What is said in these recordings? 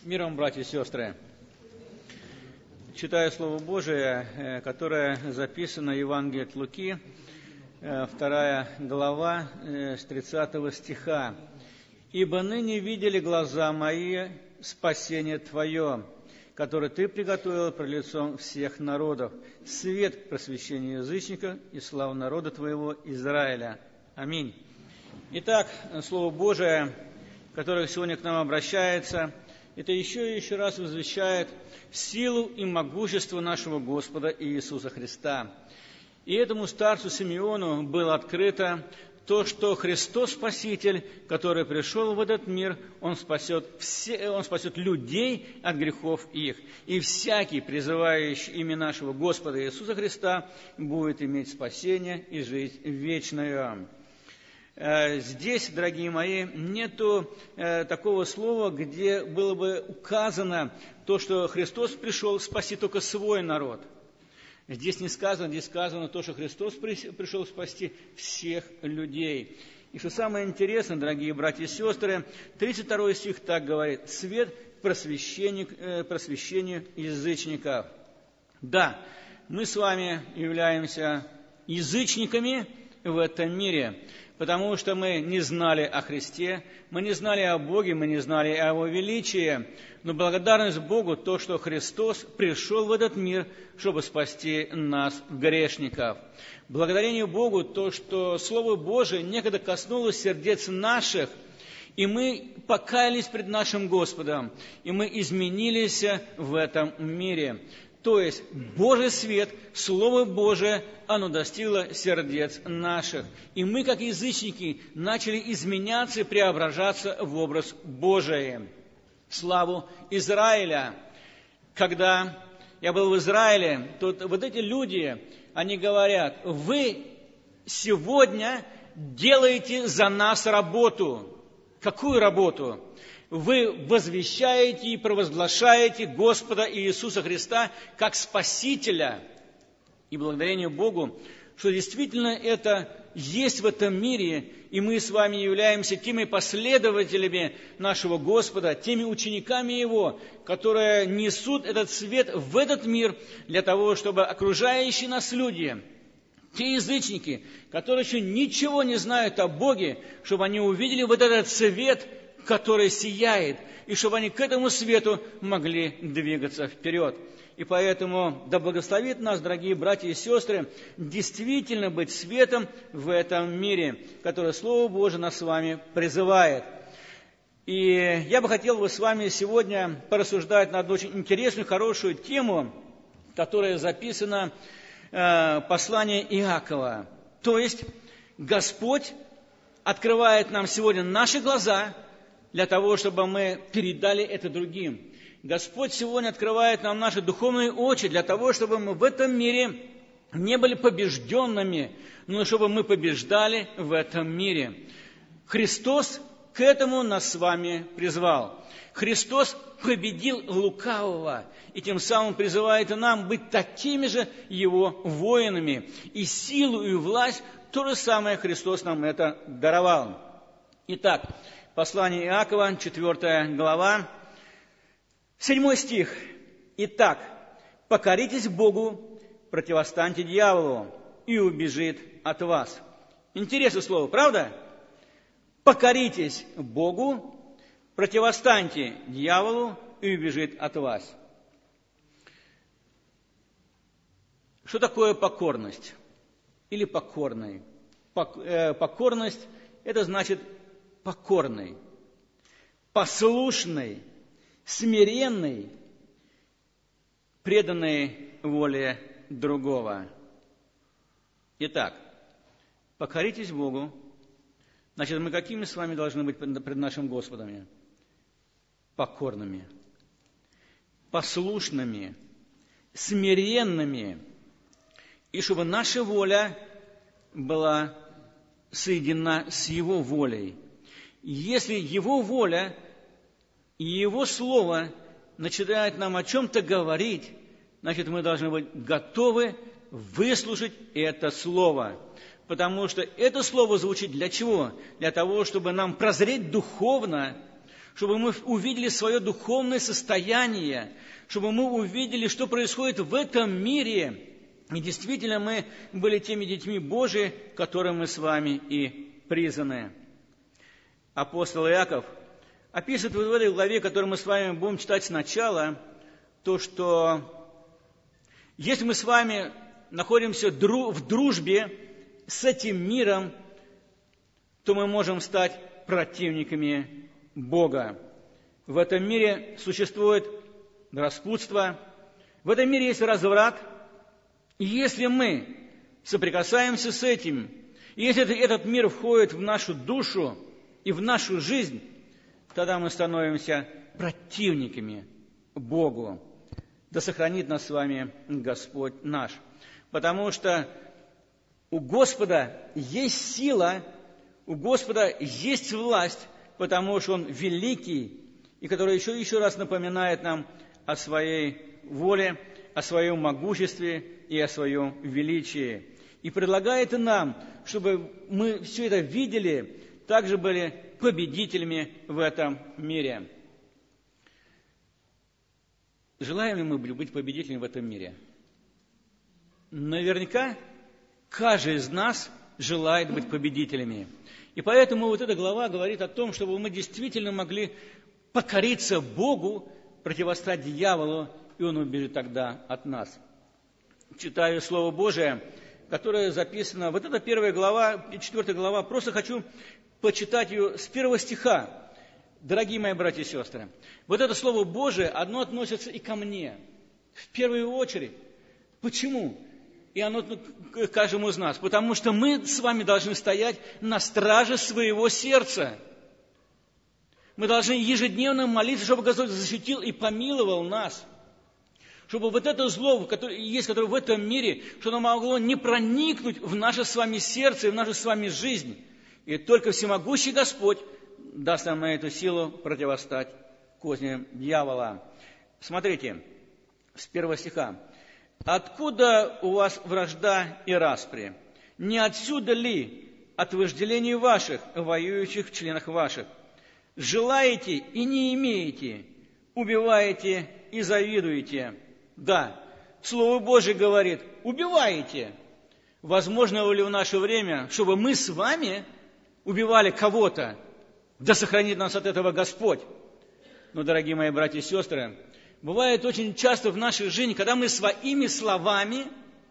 Миром, братья и сестры! Читаю Слово Божие, которое записано в Евангелии от Луки, 2 глава, с 30 стиха. «Ибо ныне видели глаза мои спасение Твое, которое Ты приготовил пред лицом всех народов, свет к просвещению язычника и славу народа Твоего Израиля». Аминь. Итак, Слово Божие, которое сегодня к нам обращается, это еще и еще раз возвещает силу и могущество нашего Господа Иисуса Христа. И этому старцу Симеону было открыто то, что Христос Спаситель, который пришел в этот мир, Он спасет людей от грехов их. И всякий, призывающий имя нашего Господа Иисуса Христа, будет иметь спасение и жизнь вечную. Здесь, дорогие мои, нету такого слова, где было бы указано то, что Христос пришел спасти только свой народ. Здесь не сказано, здесь сказано то, что Христос пришел спасти всех людей. И что самое интересное, дорогие братья и сестры, 32 стих так говорит: «Свет к просвещению язычников». Да, мы с вами являемся язычниками в этом мире, потому что мы не знали о Христе, мы не знали о Боге, мы не знали о Его величии. Но благодарность Богу то, что Христос пришел в этот мир, чтобы спасти нас, грешников. Благодарение Богу то, что Слово Божие некогда коснулось сердец наших, и мы покаялись пред нашим Господом, и мы изменились в этом мире. То есть Божий свет, Слово Божие, оно достигло сердец наших. И мы, как язычники, начали изменяться и преображаться в образ Божий. Славу Израиля! Когда я был в Израиле, то вот эти люди, они говорят: вы сегодня делаете за нас работу. Какую работу? Вы возвещаете и провозглашаете Господа Иисуса Христа как Спасителя. И благодарение Богу, что действительно это есть в этом мире, и мы с вами являемся теми последователями нашего Господа, теми учениками Его, которые несут этот свет в этот мир для того, чтобы окружающие нас люди, те язычники, которые еще ничего не знают о Боге, чтобы они увидели вот этот свет, который сияет, и чтобы они к этому свету могли двигаться вперед. И поэтому да благословит нас, дорогие братья и сестры, действительно быть светом в этом мире, которое Слово Божие нас с вами призывает. И я бы хотел с вами сегодня порассуждать на одну очень интересную, хорошую тему, которая записана в послании Иакова. То есть Господь открывает нам сегодня наши глаза для того, чтобы мы передали это другим. Господь сегодня открывает нам наши духовные очи для того, чтобы мы в этом мире не были побежденными, но чтобы мы побеждали в этом мире. Христос к этому нас с вами призвал. Христос победил лукавого, и тем самым призывает и нам быть такими же Его воинами. И силу, и власть, то же самое Христос нам это даровал. Итак, послание Иакова, 4 глава, 7 стих. «Итак, покоритесь Богу, противостаньте дьяволу, и убежит от вас». Интересное слово, правда? Покоритесь Богу, противостаньте дьяволу, и убежит от вас. Что такое покорность? Или покорный? Покорность – это значит покорный, послушный, смиренный, преданный воле другого. Итак, покоритесь Богу. Значит, мы какими с вами должны быть пред нашим Господом? Покорными, послушными, смиренными. И чтобы наша воля была соединена с Его волей. Если Его воля и Его Слово начинает нам о чем-то говорить, значит, мы должны быть готовы выслушать это Слово. Потому что это Слово звучит для чего? Для того, чтобы нам прозреть духовно, чтобы мы увидели свое духовное состояние, чтобы мы увидели, что происходит в этом мире. И действительно мы были теми детьми Божьими, которым мы с вами и призваны. Апостол Иаков описывает в этой главе, которую мы с вами будем читать сначала, то, что если мы с вами находимся в дружбе с этим миром, то мы можем стать противниками Бога. В этом мире существует распутство, в этом мире есть разврат, и если мы соприкасаемся с этим, и если этот мир входит в нашу душу и в нашу жизнь, тогда мы становимся противниками Богу. Да сохранит нас с вами Господь наш. Потому что у Господа есть сила, у Господа есть власть, потому что Он великий, и который еще раз напоминает нам о своей воле, о своем могуществе и о своем величии. И предлагает нам, чтобы мы все это видели, также были победителями в этом мире. Желаем ли мы быть победителями в этом мире? Наверняка каждый из нас желает быть победителями. И поэтому вот эта глава говорит о том, чтобы мы действительно могли покориться Богу, противостать дьяволу, и он убежит тогда от нас. Читаю Слово Божие, которое записано, вот это 1 глава, 4 глава, просто хочу почитать ее с 1 стиха. Дорогие мои братья и сестры, вот это Слово Божие, оно относится и ко мне, в первую очередь. Почему? И оно к каждому из нас. Потому что мы с вами должны стоять на страже своего сердца. Мы должны ежедневно молиться, чтобы Господь защитил и помиловал нас. Чтобы вот это зло, которое в этом мире, чтобы оно могло не проникнуть в наше с вами сердце и в нашу с вами жизнь. И только всемогущий Господь даст нам на эту силу противостать козням дьявола. Смотрите, с 1 стиха. «Откуда у вас вражда и распри? Не отсюда ли от вожделений ваших, воюющих в членах ваших? Желаете и не имеете, убиваете и завидуете». Да, Слово Божие говорит, убиваете. Возможно ли в наше время, чтобы мы с вами убивали кого-то? Да сохранит нас от этого Господь. Но, дорогие мои братья и сестры, бывает очень часто в нашей жизни, когда мы своими словами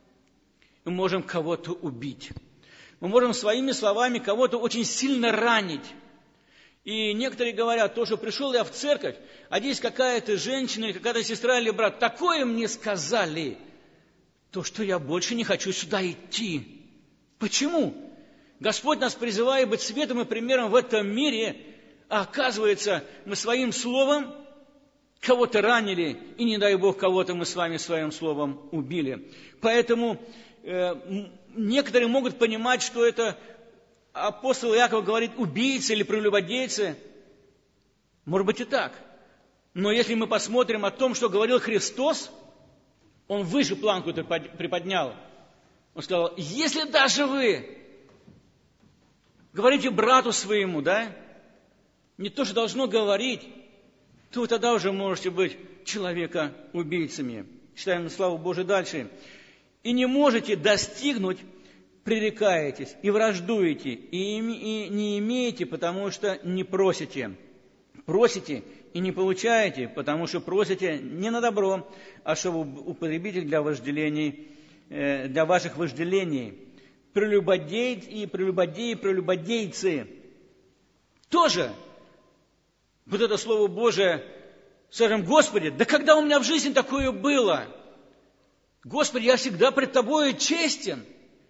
можем кого-то убить. Мы можем своими словами кого-то очень сильно ранить. И некоторые говорят, то, что пришел я в церковь, а здесь какая-то женщина или какая-то сестра или брат, такое мне сказали, то, что я больше не хочу сюда идти. Почему? Господь нас призывает быть светом и примером в этом мире, а оказывается, мы своим словом кого-то ранили, и, не дай Бог, кого-то мы с вами своим словом убили. Поэтому некоторые могут понимать, что это апостол Иаков говорит убийцы или прелюбодейцы. Может быть и так. Но если мы посмотрим о том, что говорил Христос, Он выше планку приподнял. Он сказал, если даже вы говорите брату своему, да, не то, что должно говорить, то вы тогда уже можете быть человека-убийцами. Читаем славу Божию дальше. И не можете достигнуть, пререкаетесь и враждуете, и не имеете, потому что не просите. Просите и не получаете, потому что просите не на добро, а чтобы употребить для вожделений, для ваших вожделений. Прелюбодейцы тоже. Вот это Слово Божие, скажем, Господи, да когда у меня в жизни такое было? Господи, я всегда пред Тобою честен.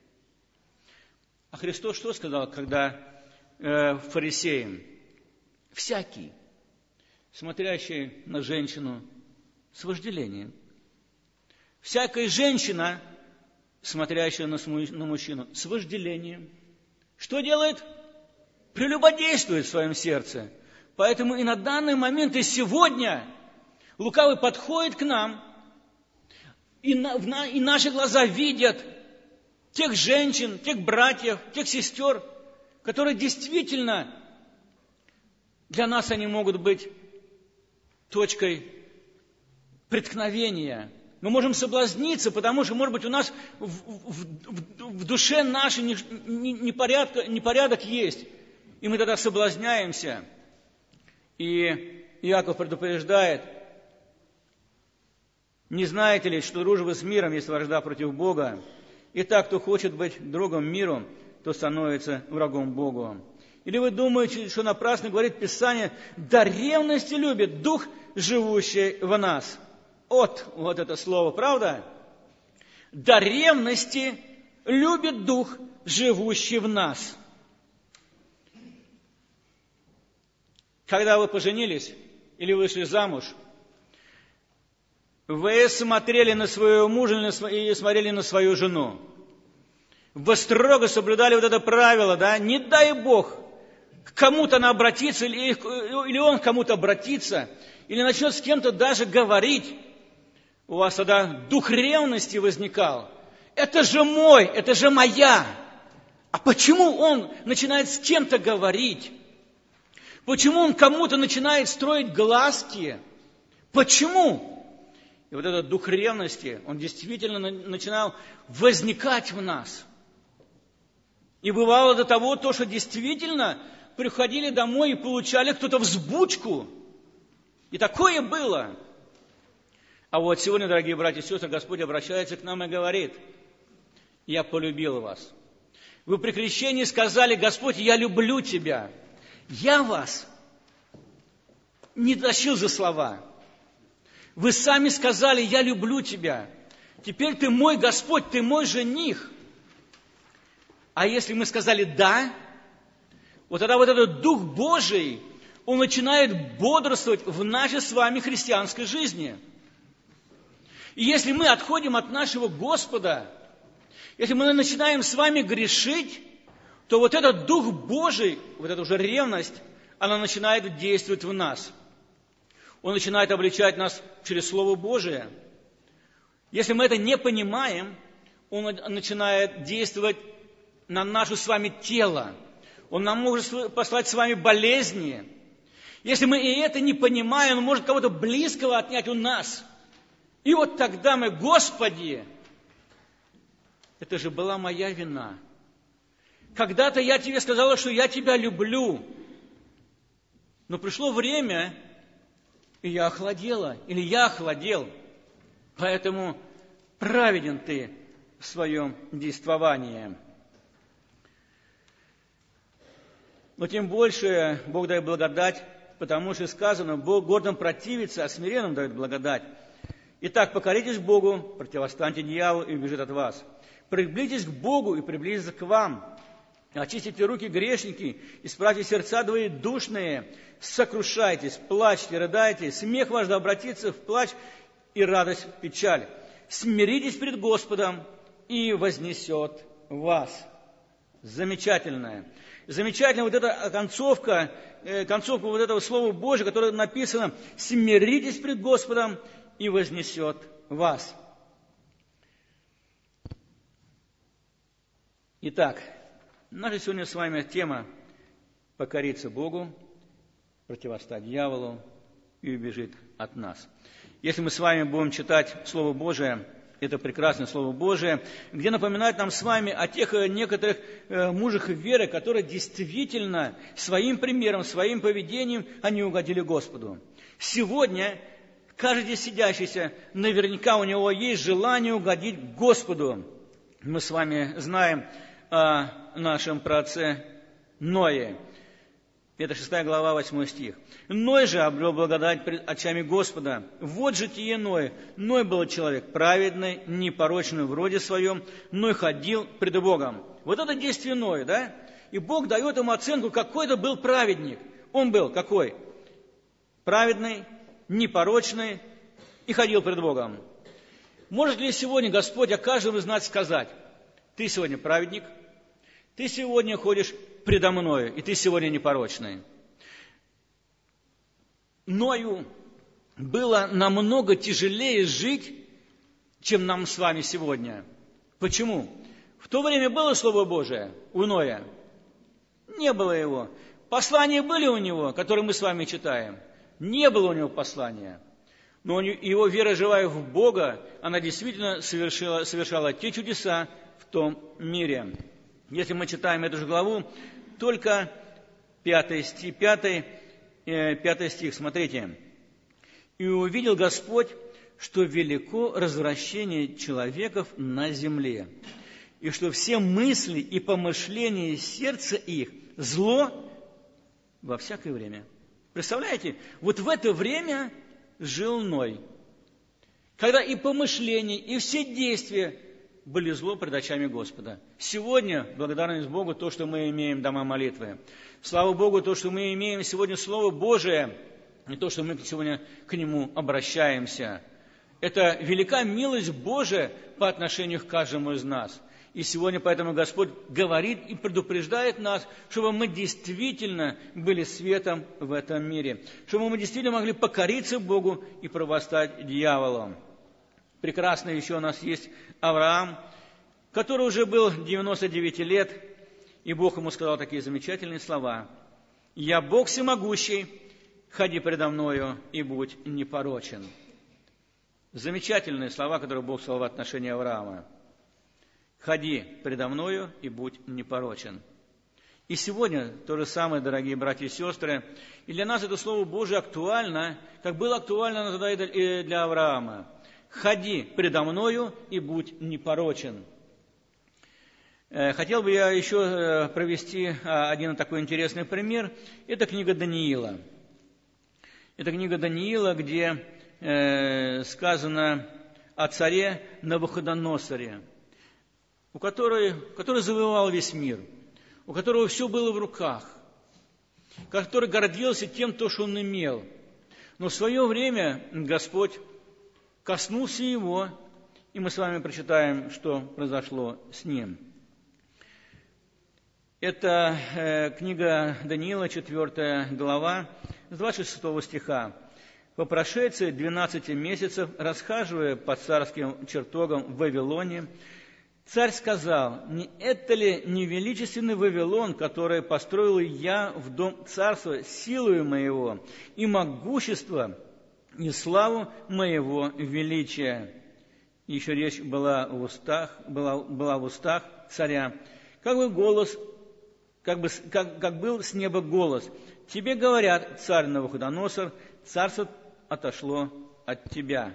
А Христос что сказал, когда фарисеям? Всякий, смотрящий на женщину с вожделением. Всякая женщина, смотрящая на мужчину с вожделением. Что делает? Прелюбодействует в своем сердце. Поэтому и на данный момент, и сегодня лукавый подходит к нам, и наши глаза видят тех женщин, тех братьев, тех сестер, которые действительно Для нас они могут быть точкой преткновения. Мы можем соблазниться, потому что, может быть, у нас в душе нашей непорядок есть. И мы тогда соблазняемся. И Иаков предупреждает: не знаете ли, что дружба с миром есть вражда против Бога? Итак, кто хочет быть другом миру, то становится врагом Богу. Или вы думаете, что напрасно говорит Писание: до ревности любит Дух, живущий в нас? Вот это слово, правда? До ревности любит Дух, живущий в нас. Когда вы поженились или вышли замуж, вы смотрели на своего мужа или смотрели на свою жену. Вы строго соблюдали вот это правило, да? Не дай Бог кому-то она обратится, или он к кому-то обратится, или начнет с кем-то даже говорить. У вас тогда дух ревности возникал. Это же мой, это же моя. А почему он начинает с кем-то говорить? Почему он кому-то начинает строить глазки? Почему? И вот этот дух ревности, он действительно начинал возникать в нас. И бывало до того, что действительно приходили домой и получали кто-то взбучку. И такое было. А вот сегодня, дорогие братья и сестры, Господь обращается к нам и говорит: я полюбил вас. Вы при крещении сказали: Господь, я люблю Тебя. Я вас не тащил за слова. Вы сами сказали: я люблю Тебя. Теперь Ты мой Господь, Ты мой жених. А если мы сказали «да», вот тогда вот этот Дух Божий, он начинает бодрствовать в нашей с вами христианской жизни. И если мы отходим от нашего Господа, если мы начинаем с вами грешить, то вот этот Дух Божий, вот эта уже ревность, она начинает действовать в нас. Он начинает обличать нас через Слово Божие. Если мы это не понимаем, он начинает действовать на наше с вами тело. Он нам может послать с вами болезни. Если мы и это не понимаем, он может кого-то близкого отнять у нас. И вот тогда мы: Господи, это же была моя вина. Когда-то я Тебе сказала, что я Тебя люблю. Но пришло время, и я охладела, или я охладел. Поэтому праведен Ты в своем действовании. Но тем больше Бог дает благодать, потому что сказано: Бог гордым противится, а смиренным дает благодать. Итак, покоритесь Богу, противостаньте дьяволу, и убежит от вас. Приблизитесь к Богу, и приблизится к вам. Очистите руки, грешники, исправьте сердца двоедушные, сокрушайтесь, плачьте, рыдайте, смех ваш да обратится в плач и радость в печаль. Смиритесь пред Господом, и вознесет вас. Замечательная вот эта концовка вот этого Слова Божьего, которое написано: смиритесь пред Господом, и вознесет вас. Итак, наша сегодня с вами тема — покориться Богу, противостать дьяволу, и убежит от нас. Если мы с вами будем читать Слово Божие, это прекрасное Слово Божие, где напоминает нам с вами о тех некоторых мужах веры, которые действительно своим примером, своим поведением они угодили Господу. Сегодня каждый здесь сидящийся, наверняка у него есть желание угодить Господу. Мы с вами знаем о нашем праотце Ное. Это 6 глава, 8 стих. «Ной же обрел благодать пред очами Господа. Вот житие Ноя. Ной был человек праведный, непорочный в роде своем, Ной ходил пред Богом». Вот это действие Ноя, да? И Бог дает ему оценку, какой это был праведник. Он был какой? Праведный, непорочный и ходил пред Богом. Может ли сегодня Господь о каждом из нас сказать: ты сегодня праведник, ты сегодня ходишь предо мною, и ты сегодня непорочный? Ною было намного тяжелее жить, чем нам с вами сегодня. Почему? В то время было Слово Божие у Ноя? Не было его. Послания были у него, которые мы с вами читаем? Не было у него послания. Но его вера, живая в Бога, она действительно совершала те чудеса в том мире. Если мы читаем эту же главу, только 5 стих, смотрите. «И увидел Господь, что велико развращение человеков на земле, и что все мысли и помышления сердца их зло во всякое время». Представляете, вот в это время жил Ной, когда и помышления, и все действия были зло пред очами Господа. Сегодня, благодарность Богу, то, что мы имеем дома молитвы. Слава Богу, то, что мы имеем сегодня Слово Божие, и то, что мы сегодня к Нему обращаемся. Это велика милость Божия по отношению к каждому из нас. И сегодня поэтому Господь говорит и предупреждает нас, чтобы мы действительно были светом в этом мире, чтобы мы действительно могли покориться Богу и провостать дьяволу. Прекрасно еще у нас есть Авраам, который уже был 99 лет, и Бог ему сказал такие замечательные слова: «Я Бог всемогущий, ходи предо мною и будь непорочен». Замечательные слова, которые Бог сказал в отношении Авраама. «Ходи предо мною и будь непорочен». И сегодня то же самое, дорогие братья и сестры, и для нас это Слово Божие актуально, как было актуально тогда и для Авраама. «Ходи предо мною и будь непорочен». Хотел бы я еще провести один такой интересный пример. Это книга Даниила. Это книга Даниила, где сказано о царе Навуходоносоре, который завоевал весь мир, у которого все было в руках, который гордился тем, что он имел. Но в свое время Господь коснулся его, и мы с вами прочитаем, что произошло с ним. Это книга Даниила, 4 глава, с 26 стиха. «По прошествии 12 месяцев, расхаживая по царским чертогам в Вавилоне, царь сказал: не это ли невеличественный Вавилон, который построил я в дом царства силою моего и могущество и славу моего величия?» Еще речь была в устах царя, как был с неба голос: «Тебе говорят, царь Навуходоносор, царство отошло от тебя».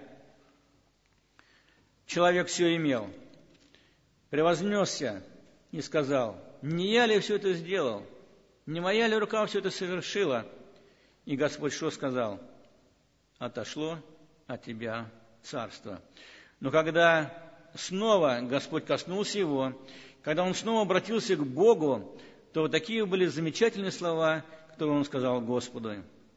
Человек все имел, превознесся и сказал: «Не я ли все это сделал? Не моя ли рука все это совершила?» И Господь что сказал? «Отошло от тебя царство». Но когда снова Господь коснулся его, когда он снова обратился к Богу, то вот такие были замечательные слова, которые он сказал Господу: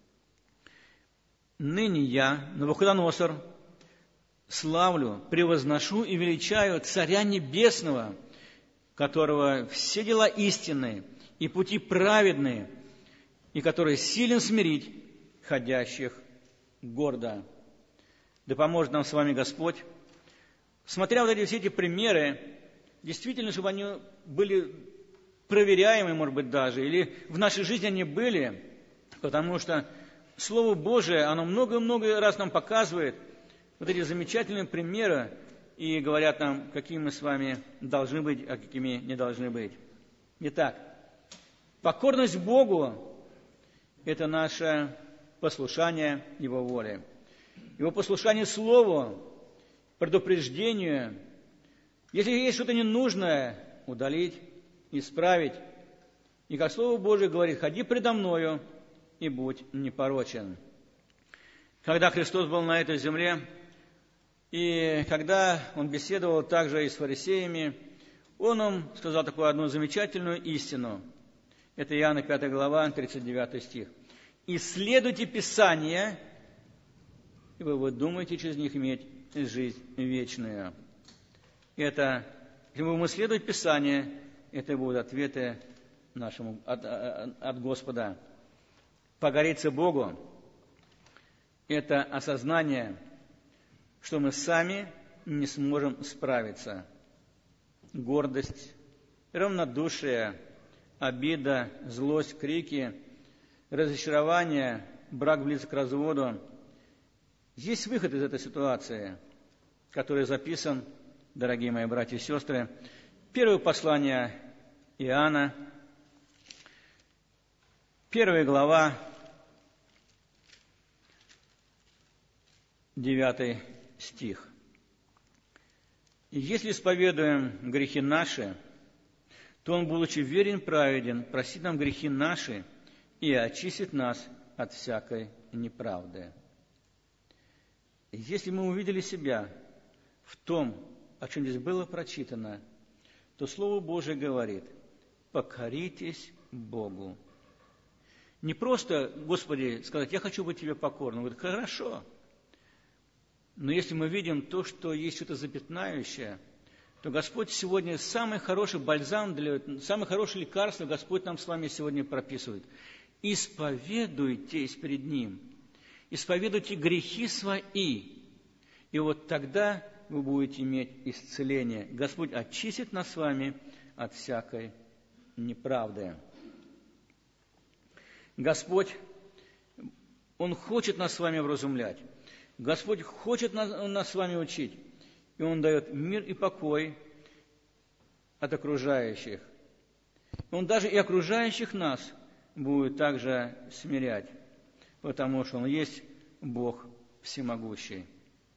«Ныне я, Навуходоносор, славлю, превозношу и величаю Царя Небесного, которого все дела истинные и пути праведные, и который силен смирить ходящих гордо». Да поможет нам с вами Господь, смотря вот все эти примеры, действительно, чтобы они были проверяемы, может быть, даже, или в нашей жизни они были, потому что Слово Божие, оно много-много раз нам показывает вот эти замечательные примеры и говорят нам, какими мы с вами должны быть, а какими не должны быть. Итак, покорность Богу – это наше послушание Его воле. Его послушание Слову, предупреждению. Если есть что-то ненужное, удалить, исправить. И как Слово Божие говорит: «Ходи предо мною и будь непорочен». Когда Христос был на этой земле, и когда Он беседовал также и с фарисеями, Он им сказал такую одну замечательную истину. Это Иоанна 5 глава, 39 стих. «Исследуйте Писания, ибо вы думаете через них иметь жизнь вечную». Это, если мы будем исследовать Писание, это будут ответы нашему от Господа. Покориться Богу – это осознание, что мы сами не сможем справиться. Гордость, равнодушие, обида, злость, крики разочарование, брак близок к разводу. Есть выход из этой ситуации, который записан, дорогие мои братья и сестры. Первое послание Иоанна, 1 глава, 9 стих. «И если исповедуем грехи наши, то Он, будучи верен, праведен, простит нам грехи наши и очистит нас от всякой неправды». И если мы увидели себя в том, о чем здесь было прочитано, то Слово Божие говорит: покоритесь Богу. Не просто, Господи, сказать: я хочу быть Тебе покорным. Он говорит: хорошо. Но если мы видим то, что есть что-то запятнающее, то Господь сегодня самый хороший бальзам, самое хорошее лекарство Господь нам с вами сегодня прописывает. Исповедуйтесь перед Ним, исповедуйте грехи свои, и вот тогда вы будете иметь исцеление. Господь очистит нас с вами от всякой неправды. Господь, Он хочет нас с вами вразумлять. Господь хочет нас с вами учить. И Он дает мир и покой от окружающих. Он даже и окружающих нас будет также смирять, потому что Он есть Бог всемогущий.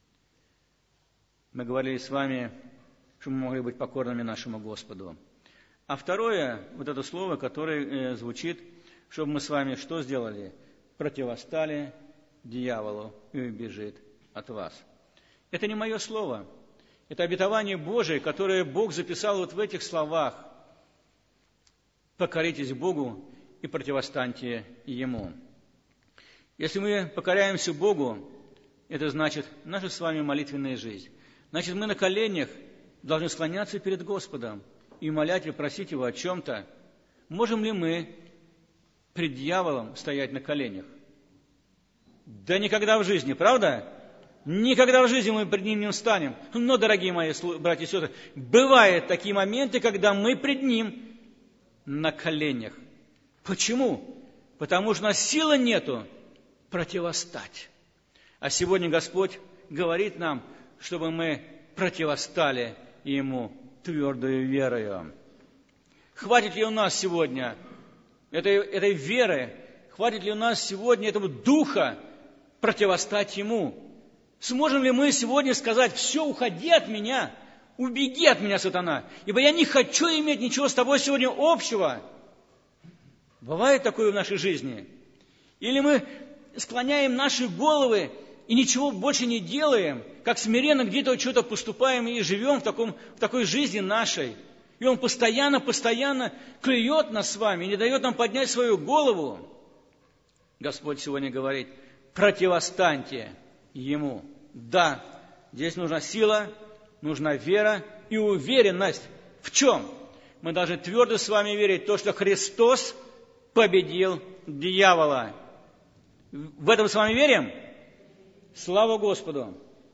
Мы говорили с вами, что мы могли быть покорными нашему Господу. А второе, вот это слово, которое звучит, чтобы мы с вами что сделали? Противостали дьяволу, и убежит от вас. Это не мое слово. Это обетование Божие, которое Бог записал вот в этих словах. Покоритесь Богу и противостаньте Ему. Если мы покоряемся Богу, это значит наша с вами молитвенная жизнь. Значит, мы на коленях должны склоняться перед Господом и умолять и просить Его о чем-то. Можем ли мы пред дьяволом стоять на коленях? Да никогда в жизни, правда? Никогда в жизни мы пред ним не встанем. Но, дорогие мои братья и сестры, бывают такие моменты, когда мы пред ним на коленях. Почему? Потому что у нас силы нету противостать. А сегодня Господь говорит нам, чтобы мы противостали Ему твердою верою. Хватит ли у нас сегодня этой веры, хватит ли у нас сегодня этого духа противостать Ему? Сможем ли мы сегодня сказать: все, уходи от меня, убеги от меня, сатана, ибо я не хочу иметь ничего с тобой сегодня общего? Бывает такое в нашей жизни? Или мы склоняем наши головы и ничего больше не делаем, как смиренно где-то что-то поступаем и живем в такой жизни нашей. И Он постоянно клюет нас с вами, не дает нам поднять свою голову. Господь сегодня говорит: противостаньте Ему. Да, здесь нужна сила, нужна вера и уверенность. В чем? Мы должны твердо с вами верить в то, что Христос победил дьявола. В этом с вами верим? Слава Господу!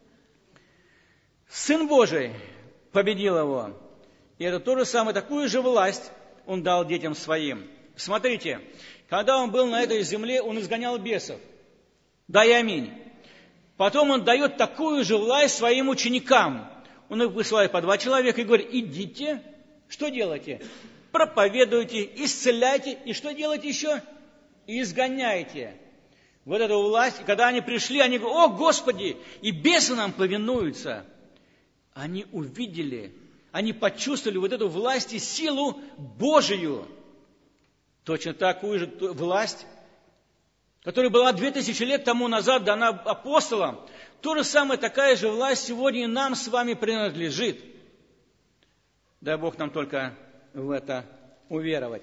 Сын Божий победил его. И это то же самое, такую же власть Он дал детям Своим. Смотрите, когда Он был на этой земле, Он изгонял бесов. Да и аминь. Потом Он дает такую же власть Своим ученикам. Он их высылает по 2 человека и говорит: идите, что делайте? Проповедуйте, исцеляйте, и что делайте еще? Изгоняйте. Вот эту власть, и когда они пришли, они говорят: о, Господи, и бесы нам повинуются. Они увидели, они почувствовали вот эту власть и силу Божию. Точно такую же власть, которая была 2000 лет тому назад дана апостолам, то же самое, такая же власть сегодня и нам с вами принадлежит. Дай Бог нам только в это уверовать.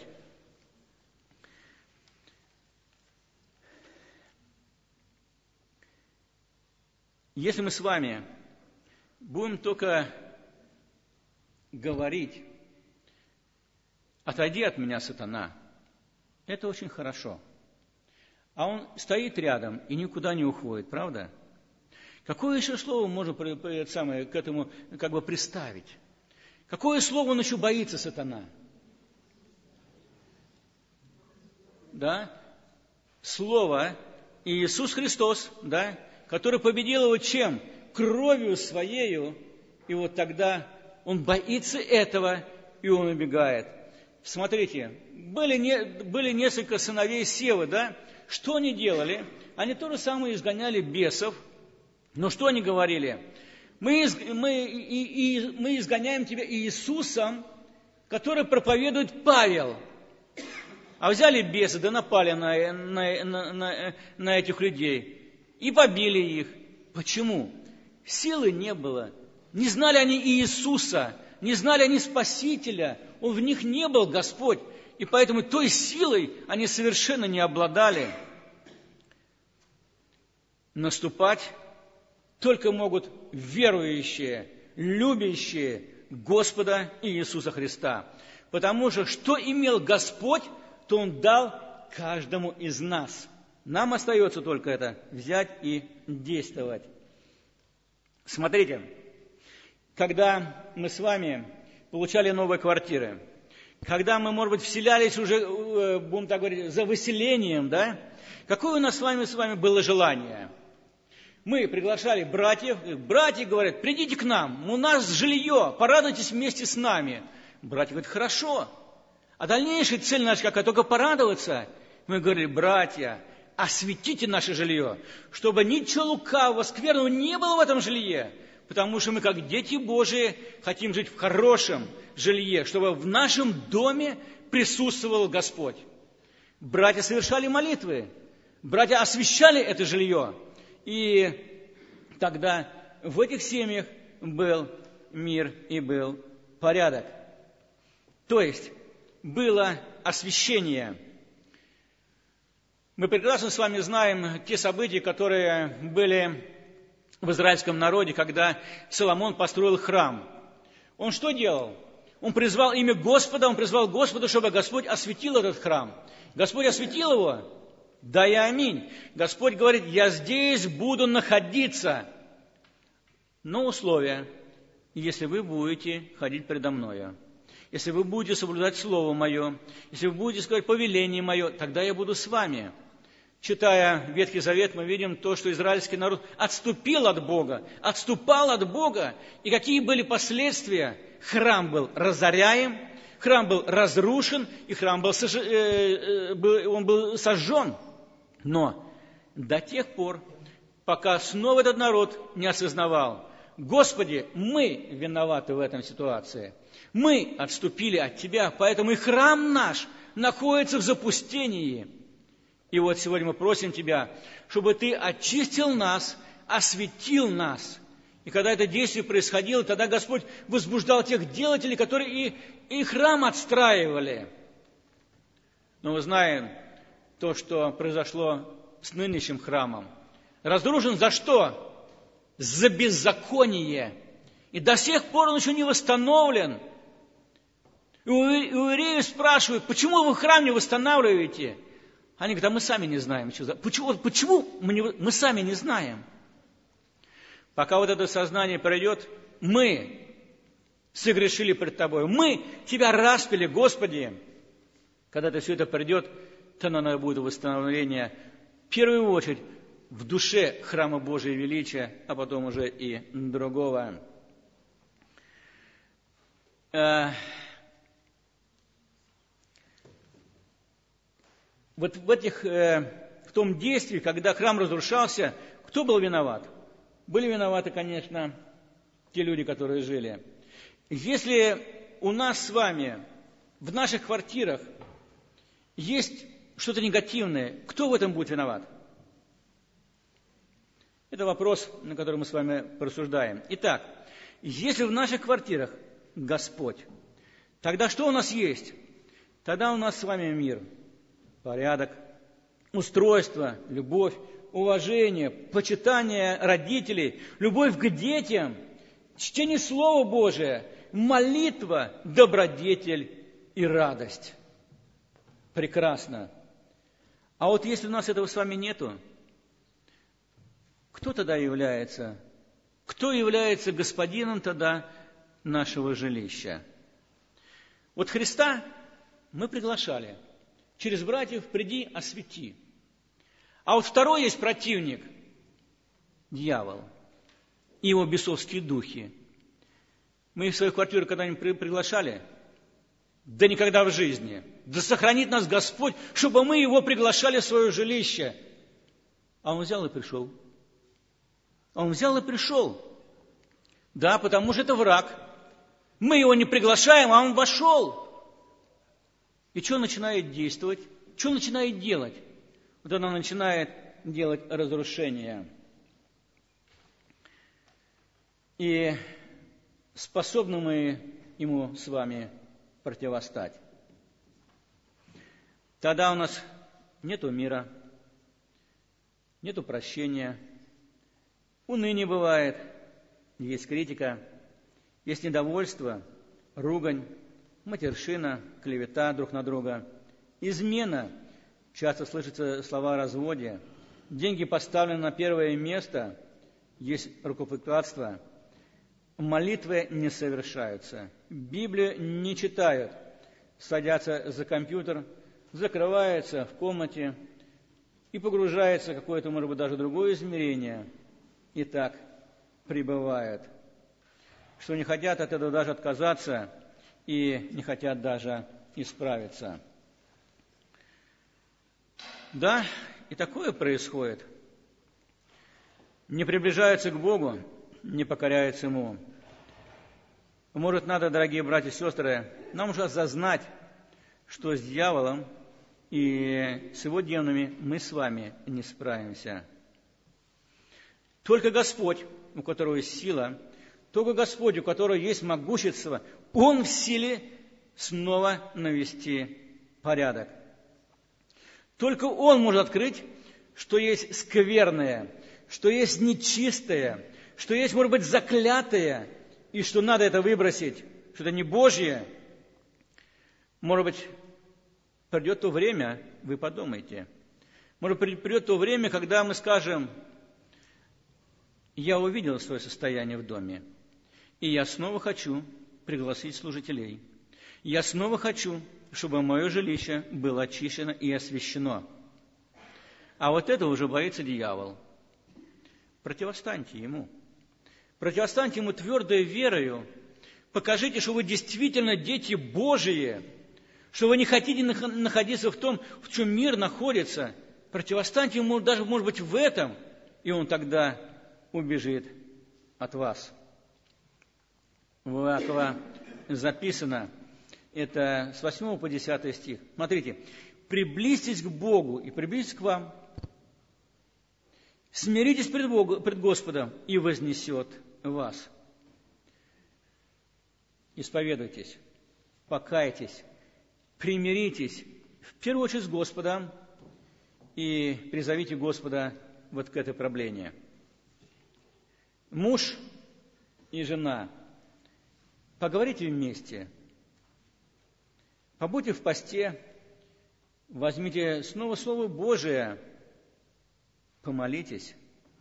Если мы с вами будем только говорить: отойди от меня, сатана, это очень хорошо. А он стоит рядом и никуда не уходит, правда? Какое еще слово можно к этому приставить? Какое слово он еще боится, сатана? Да? Слово Иисус Христос, да, который победил его чем? Кровью Своею, и вот тогда он боится этого, и он убегает. Смотрите, были несколько сыновей Севы, да? Что они делали? Они то же самое изгоняли бесов, но что они говорили? Мы изгоняем тебя Иисусом, который проповедует Павел. А взяли бесы, да напали на этих людей и побили их. Почему? Силы не было. Не знали они Иисуса, не знали они Спасителя. Он в них не был, Господь. И поэтому той силой они совершенно не обладали. Наступать только могут верующие, любящие Господа Иисуса Христа. Потому что имел Господь, то Он дал каждому из нас. Нам остается только это взять и действовать. Смотрите, когда мы с вами получали новые квартиры, когда мы, может быть, вселялись уже, будем так говорить, за выселением, да, какое у нас с вами было желание? Мы приглашали братьев, братья говорят, придите к нам, у нас жилье, порадуйтесь вместе с нами. Братья говорят, хорошо. А дальнейшая цель наша какая? Только порадоваться. Мы говорили, братья, осветите наше жилье, чтобы ничего лукавого, скверного не было в этом жилье, потому что мы, как дети Божии, хотим жить в хорошем жилье, чтобы в нашем доме присутствовал Господь. Братья совершали молитвы, братья освещали это жилье, и тогда в этих семьях был мир и был порядок. То есть было освящение. Мы прекрасно с вами знаем те события, которые были в израильском народе, когда Соломон построил храм. Он что делал? Он призвал имя Господа, он призвал Господа, чтобы Господь осветил этот храм. Господь осветил его? Да и аминь. Господь говорит, я здесь буду находиться. Но условие, если вы будете ходить предо мною, если вы будете соблюдать Слово Мое, если вы будете сказать повеление Мое, тогда я буду с вами. Читая Ветхий Завет, мы видим то, что израильский народ отступил от Бога, отступал от Бога. И какие были последствия? Храм был разоряем, храм был разрушен, и храм был сожжен. Но до тех пор, пока снова этот народ не осознавал, Господи, мы виноваты в этом ситуации. Мы отступили от Тебя, поэтому и храм наш находится в запустении. И вот сегодня мы просим Тебя, чтобы Ты очистил нас, осветил нас. И когда это действие происходило, тогда Господь возбуждал тех делателей, которые и храм отстраивали. Но мы знаем то, что произошло с нынешним храмом. Разрушен за что? За беззаконие. И до сих пор он еще не восстановлен. И у евреев спрашивают, почему вы храм не восстанавливаете? Они говорят, а мы сами не знаем. Почему мы сами не знаем? Пока вот это сознание придет, мы согрешили пред Тобой, мы Тебя распяли, Господи. Когда все это придет, то надо будет восстановление в первую очередь в душе храма Божия величия, а потом уже и другого. Вот в том действии, когда храм разрушался, кто был виноват? Были виноваты, конечно, те люди, которые жили. Если у нас с вами в наших квартирах есть что-то негативное, кто в этом будет виноват? Это вопрос, на который мы с вами порассуждаем. Итак, если в наших квартирах Господь, тогда что у нас есть? Тогда у нас с вами мир, порядок, устройство, любовь, уважение, почитание родителей, любовь к детям, чтение Слова Божия, молитва, добродетель и радость. Прекрасно. А вот если у нас этого с вами нету, кто тогда является? Кто является господином тогда нашего жилища? Вот Христа мы приглашали. Через братьев приди, освети. А вот второй есть противник, дьявол и его бесовские духи. Мы их в свою квартиру когда-нибудь приглашали? Да никогда в жизни. Да сохранит нас Господь, чтобы мы его приглашали в свое жилище. А он взял и пришел. Да, потому что это враг. Мы его не приглашаем, а он вошел. И что начинает действовать? Что начинает делать? Вот она начинает делать разрушение. И способны мы ему с вами противостать. Тогда у нас нету мира, нету прощения, уныние бывает, есть критика, есть недовольство, ругань, матершина, клевета друг на друга, измена, часто слышатся слова о разводе, деньги поставлены на первое место, есть рукоприкладство, молитвы не совершаются, Библию не читают, садятся за компьютер, закрываются в комнате и погружаются в какое-то, может быть, даже другое измерение, и так пребывают, что не хотят от этого даже отказаться и не хотят даже исправиться. Да, и такое происходит. Не приближаются к Богу, не покоряются Ему. Может, надо, дорогие братья и сестры, нам уже осознать, что с дьяволом и с его демонами мы с вами не справимся. Только Господь, у которого есть сила, только Господь, у которого есть могущество, Он в силе снова навести порядок. Только Он может открыть, что есть скверное, что есть нечистое, что есть, может быть, заклятое, и что надо это выбросить, что это не Божье. Может быть, придет то время, вы подумайте, может быть, придет то время, когда мы скажем: я увидел свое состояние в доме, и я снова хочу пригласить служителей. Я снова хочу, чтобы мое жилище было очищено и освящено. А вот это уже боится дьявол. Противостаньте ему. Противостаньте ему твердой верою. Покажите, что вы действительно дети Божии, что вы не хотите находиться в том, в чем мир находится. Противостаньте ему даже, может быть, в этом, и он тогда убежит от вас. В Иакова записано, это с 8 по 10 стих. Смотрите. «Приблизьтесь к Богу, и приблизьтесь к вам. Смиритесь пред Господом, и вознесет вас». Исповедуйтесь, покайтесь, примиритесь, в первую очередь с Господом, и призовите Господа вот к этой проблеме. Муж и жена, поговорите вместе, побудьте в посте, возьмите снова Слово Божие, помолитесь.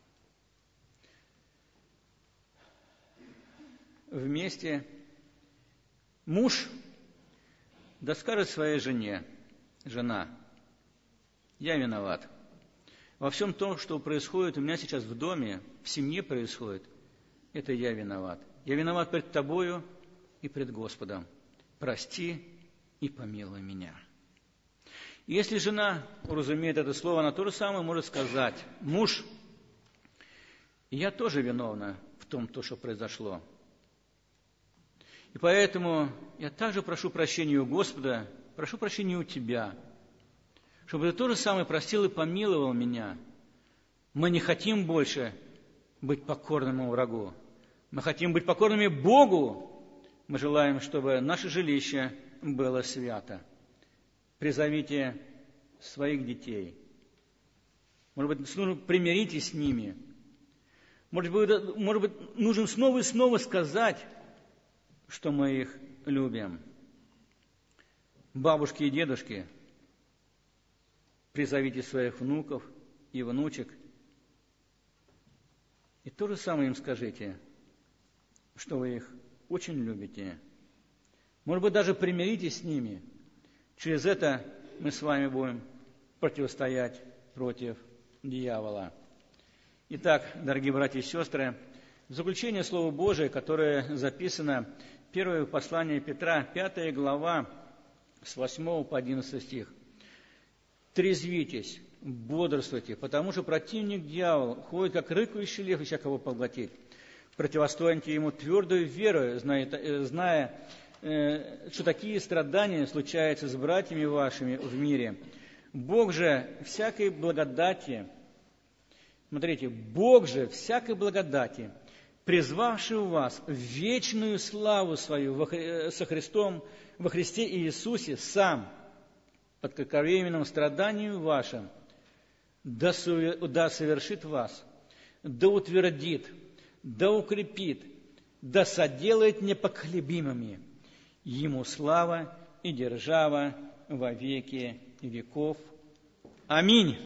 Вместе муж да скажет своей жене: жена, я виноват. Во всем том, что происходит у меня сейчас в доме, в семье происходит, это я виноват. Я виноват пред тобою и пред Господом. Прости и помилуй меня. Если жена уразумеет это слово, она то же самое может сказать: муж, я тоже виновна в том, что произошло. И поэтому я также прошу прощения у Господа, прошу прощения у тебя, чтобы ты то же самое простил и помиловал меня. Мы не хотим больше быть покорными врагу. Мы хотим быть покорными Богу. Мы желаем, чтобы наше жилище было свято. Призовите своих детей. Может быть, примиритесь с ними. Может быть, нужно снова и снова сказать, что мы их любим. Бабушки и дедушки, призовите своих внуков и внучек. И то же самое им скажите, что вы их очень любите. Может быть, даже примиритесь с ними. Через это мы с вами будем противостоять против дьявола. Итак, дорогие братья и сестры, в заключение Слова Божия, которое записано в первое послание Петра, 5 глава, с 8 по 11 стих. «Трезвитесь, бодрствуйте, потому что противник дьявол ходит, как рыкающий лев, ища кого поглотить. Противостояньте ему твердую верою, зная, что такие страдания случаются с братьями вашими в мире. Бог же всякой благодати, смотрите, Бог же всякой благодати, призвавший вас в вечную славу свою со Христом, во Христе Иисусе, сам, под кратковременным страданием вашим, да совершит вас, да утвердит, да укрепит, да соделает непоколебимыми. Ему слава и держава во веки веков. Аминь.